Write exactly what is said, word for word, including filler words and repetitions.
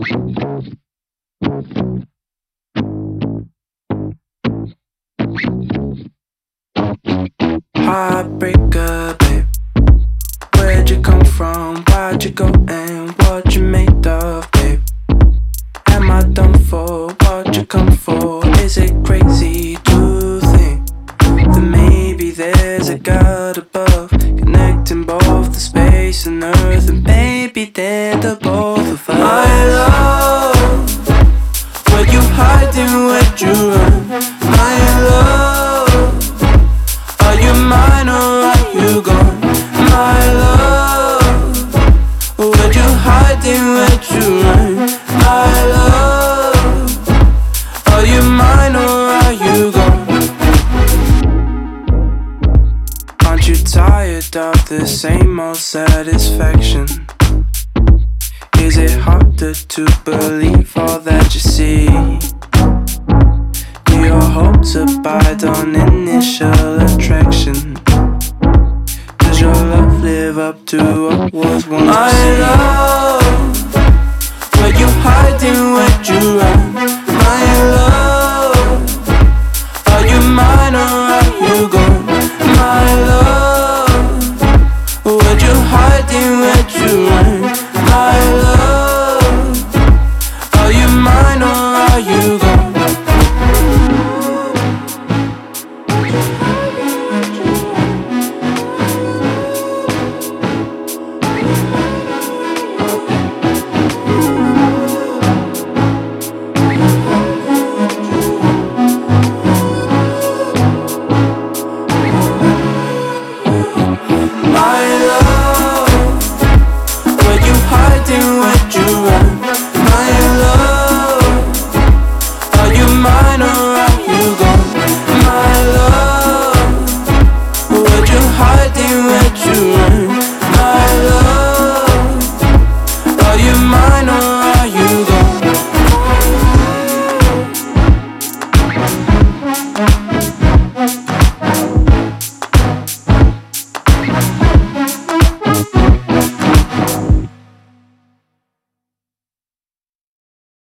Heartbreaker, babe. Where'd you come from? Why'd you go and what you made of, babe? Am I done for? What you come for? Is it crazy to think that maybe there's a God above, connecting both the space and earth, and maybe they're the both of us? My love, where you hiding, where'd you run? My love, are you mine or are you gone? My love, where'd you hiding, where'd you run? My love, are you mine or are you gone? Aren't you tired of the same old satisfaction? Is it harder to believe all that you see? Do your hopes abide on initial attraction? Does your love live up to what was once? My love, where you hiding, where'd you run? My love, are you mine or are you gone? My love, where'd you hiding, where'd you run? My love, are you mine or are you gone? Hiding, where'd you run?